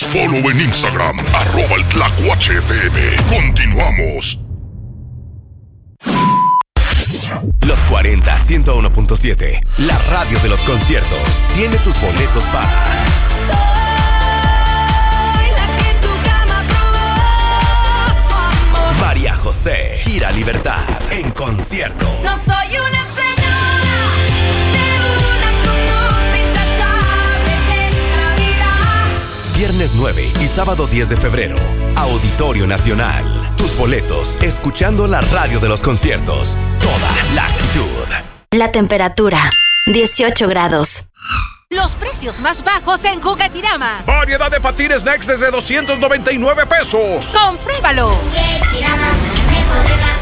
follow en Instagram, @elTlacuacheFM. Continuamos. Los 40 101.7, la radio de los conciertos, tiene tus boletos para María José, Gira Libertad, en concierto. No soy una señora de una conducta intachable en la vida. Viernes 9 y sábado 10 de febrero, Auditorio Nacional. Tus boletos, escuchando la radio de los conciertos. Toda la actitud. La temperatura, 18 grados. Los precios más bajos en Juguetirama. Variedad de patines Next desde $299 pesos. ¡Compruébalo! Juguetirama, mejor de la